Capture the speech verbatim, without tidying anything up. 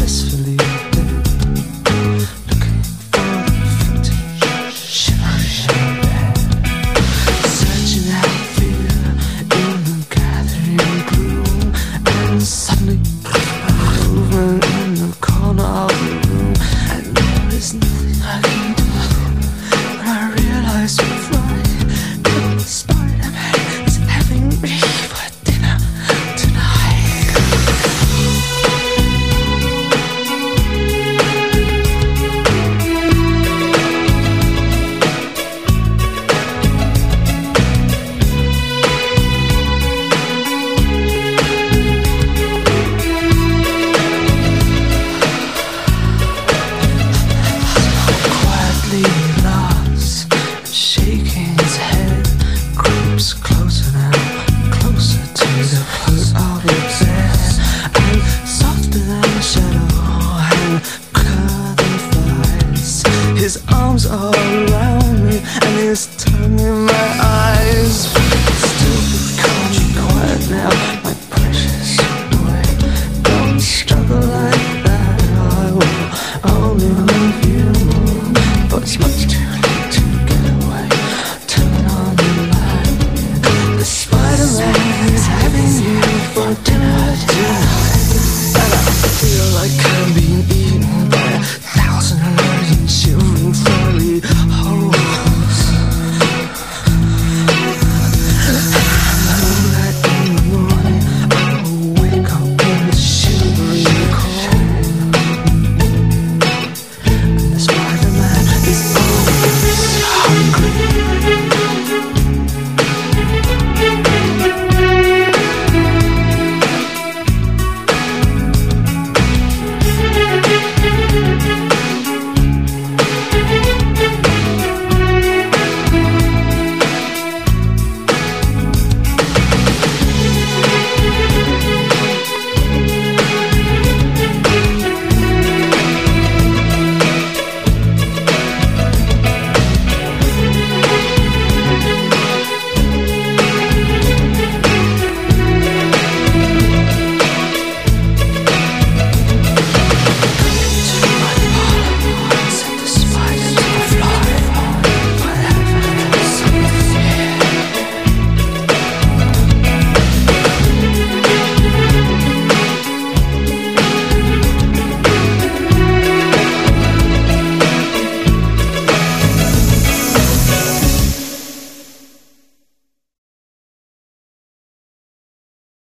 blissfully dead, looking for the footage, shivering in bed, searching out fear in the gathering gloom, and suddenly movement in the corner of the room, and there is nothing I can do. When I realize what's right, that Spider-Man is having me for dinner tonight. Quietly lost, shaking his head, creeps closer now, closer to the foot of the bed, and softer than a shadow, and curving thighs. His arms are around me, and his tongue in my